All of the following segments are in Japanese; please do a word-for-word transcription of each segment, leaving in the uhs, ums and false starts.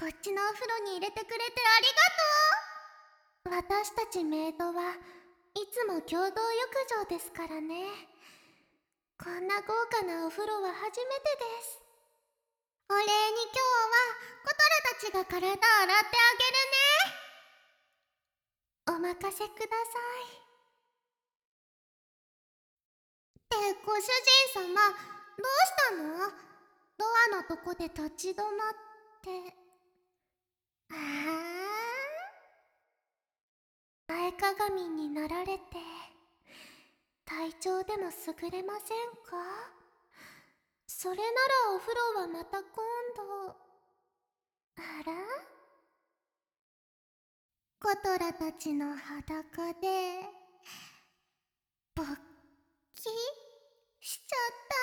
こっちのお風呂に入れてくれてありがとう。私たちメイドはいつも共同浴場ですからね。こんな豪華なお風呂は初めてです。お礼に今日はコトラたちが体洗ってあげるね。お任せください。ってご主人様、どうしたの？ドアのとこで立ち止まって。ああ、前かがみになられて体調でも優れませんか？それならお風呂はまた今度。あら？コトラたちの裸で勃起しちゃ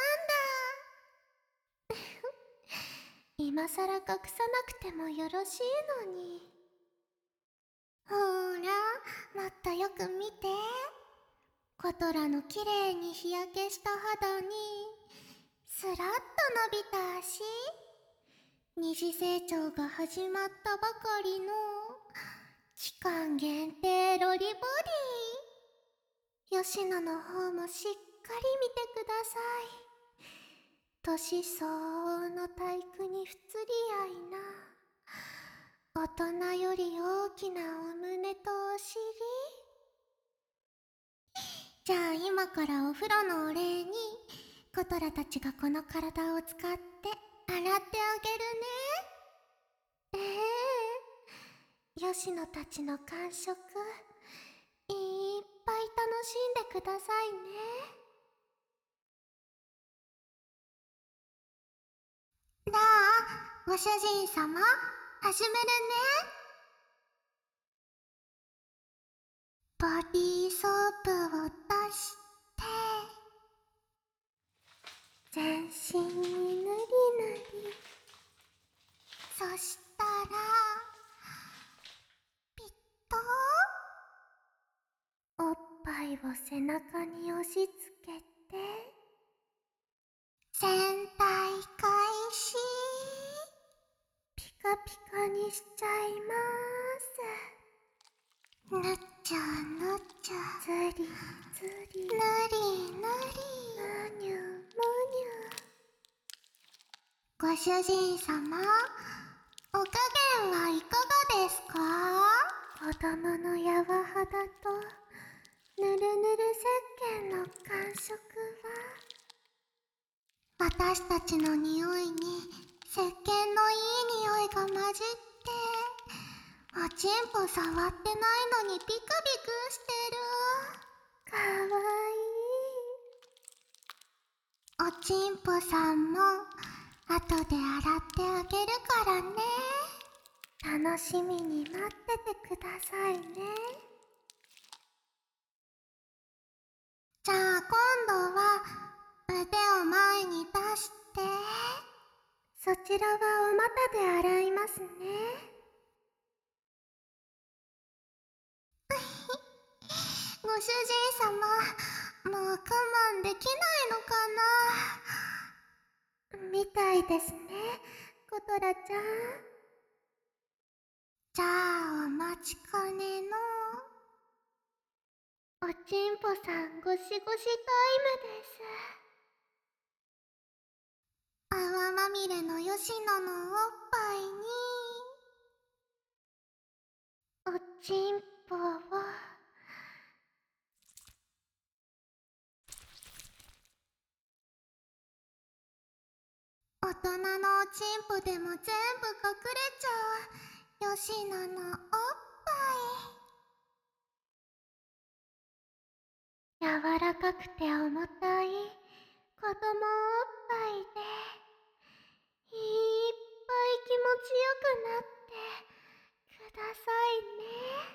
ったんだ。今さら隠さなくてもよろしいのに。ほーら、もっとよく見て。コトラのきれいに日焼けした肌にスラッと伸びた足、二次成長が始まったばかりの期間限定ロリボディ。吉野の方もしっかり見てください。年相応の体育に不釣り合いな大人より大きなお胸とお尻。じゃあ今からお風呂のお礼にコトラたちがこの体を使って洗ってあげるね。ええ、吉野たちの感触いっぱい楽しんでくださいね。なあ、ご主人様、始めるね。ボディーソープを出して全身にぬりぬり。そしたらピッとおっぱいを背中に押し付けて全体開始。ピカピカにしちゃいます。ぬっちゃぬっちゃ、ずりずり、ぬりぬり、むにゅむにゅ。ご主人様、お加減はいかがですか？子供の柔肌とぬるぬる石鹸の感触は私たちの匂いに石鹸のいい匂いが混じって、おちんぽ触ってないのにピクピクしてる。かわいい。おちんぽさんも後で洗ってあげるからね。楽しみに待っててくださいね。じゃあ今度は腕を前に出して、そちらはお股で洗いますね。ご主人様、もう我慢できないのかな？みたいですね、コトラちゃん。じゃあお待ちかねのおちんぽさんゴシゴシタイムです。泡まみれの吉野のおっぱいにおちんぽを大人のおちんぽでも全部隠れちゃう吉野のおっぱい。柔らかくて重たい子供おっぱいでいっぱい気持ちよくなってくださいね。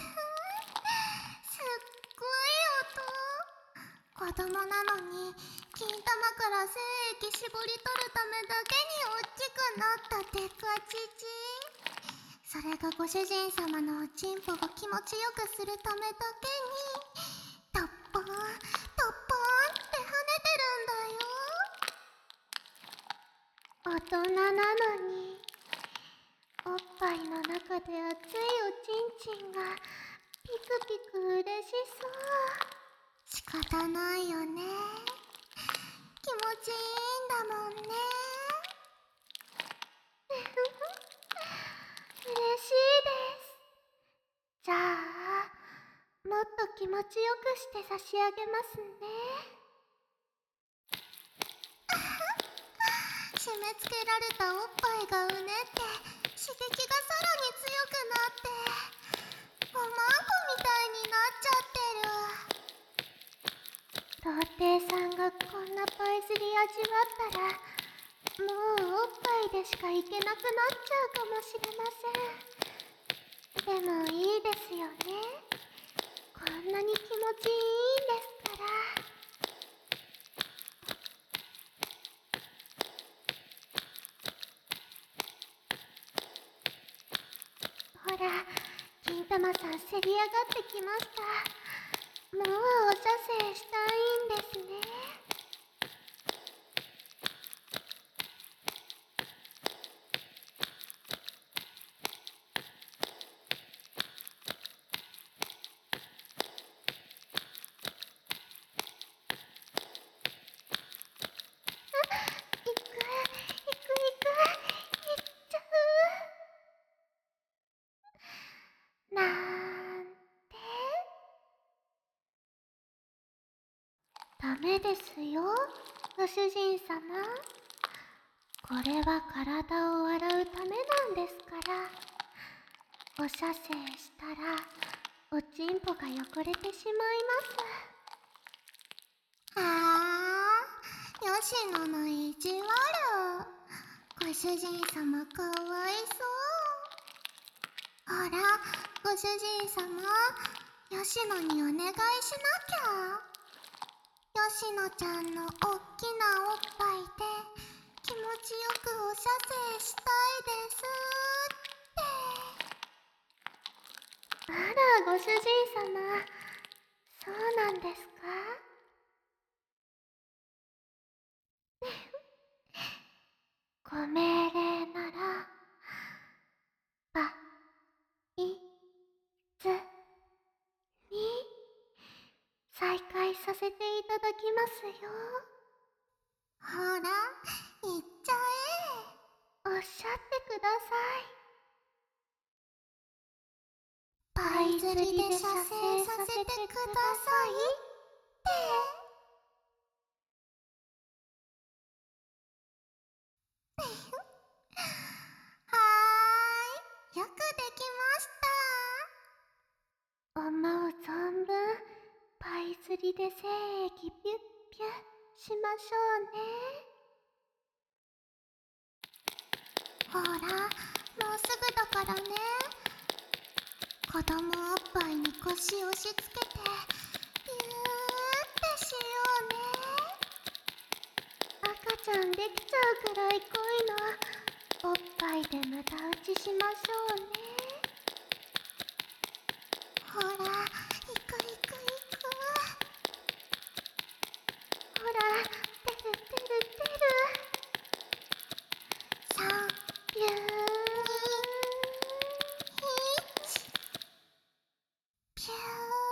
すっごい音。子供なのに金玉から精液絞り取るためだけに大きくなったデカチチ。それがご主人様のおちんぽを気持ちよくするためだけにトッポーントッポーンって跳ねてるんだよ。大人なのにおっぱいの中で熱いおちんちんがピクピク嬉しそう。仕方ないよね。気持ちいいんだもんね。嬉しいです。じゃあもっと気持ちよくして差し上げますね。締め付けられたおっぱいがうねって刺激がさらに強くなっておまんこみたいになっちゃってる。童貞さんがこんなパイ釣り味わったらもうおっぱいでしかいけなくなっちゃうかもしれません。でもいいですよね。こんなに気持ちいいんですから。ほら、金玉さんせり上がってきました。もうお射精したいんですね。いくいくいくいっちゃうなんて。ダメですよご主人様。これは体を洗うためなんですから。お射精したらおちんぽが汚れてしまいます。あー、吉野の意地悪。ご主人様かわいそう。ほら、ご主人様、吉野にお願いしなきゃ。吉野ちゃんのおっきなおっぱいで気持ちよくお射精したいですって。あら、ご主人様、そうなんですか？ご命令ならばいずに再開させていただきますよ。ほら、言っちゃえ。おっしゃってください。パイ釣りで射精させてくださいってはーい、よくできました。思う存分パイ釣りで精液ピュッピュしましょうね。ほら、もうすぐだからね。子供おっぱいに腰押し付けてピューってしようね。赤ちゃんできちゃうくらい濃いのおっぱいで無駄打ちしましょうね。ほら、いくいくいく。ほら、てるてるてる。さん、ピュー、に、いち、ピュー。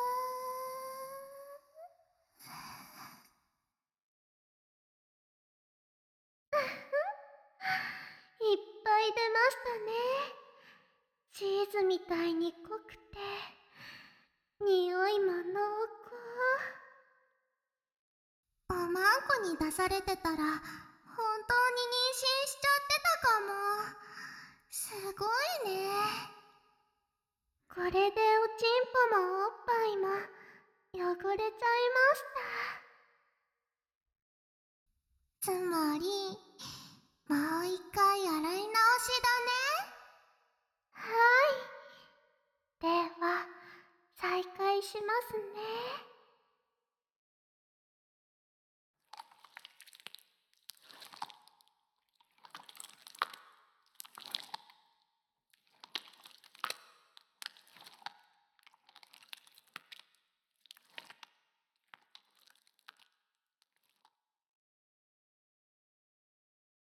いっぱい出ましたね。チーズみたいに濃くて匂いも濃厚。おまんこに出されてたら本当に妊娠しちゃってたかも。すごいね。これでおちんぽもおっぱいも汚れちゃいました。つまりもう一回洗い直しだね。はい。では再開しますね。